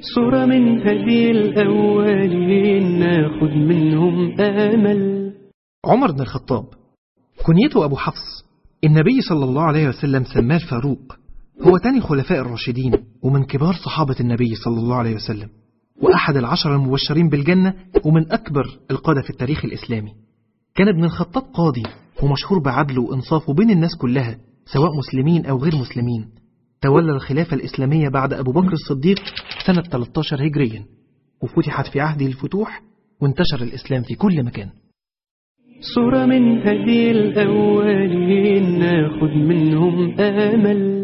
صورة من هدي الأولين ناخد منهم آمل. عمر بن الخطاب كنيته أبو حفص، النبي صلى الله عليه وسلم سماه الفاروق، هو تاني خلفاء الراشدين ومن كبار صحابة النبي صلى الله عليه وسلم، وأحد العشر المبشرين بالجنة ومن أكبر القادة في التاريخ الإسلامي. كان ابن الخطاب قاضي ومشهور بعدله وإنصافه بين الناس كلها سواء مسلمين أو غير مسلمين. تولى الخلافة الإسلامية بعد أبو بكر الصديق سنة 13 هجريا، وفتحت في عهده الفتوح وانتشر الإسلام في كل مكان. صورة من هدي الأولين ناخد منهم آمل.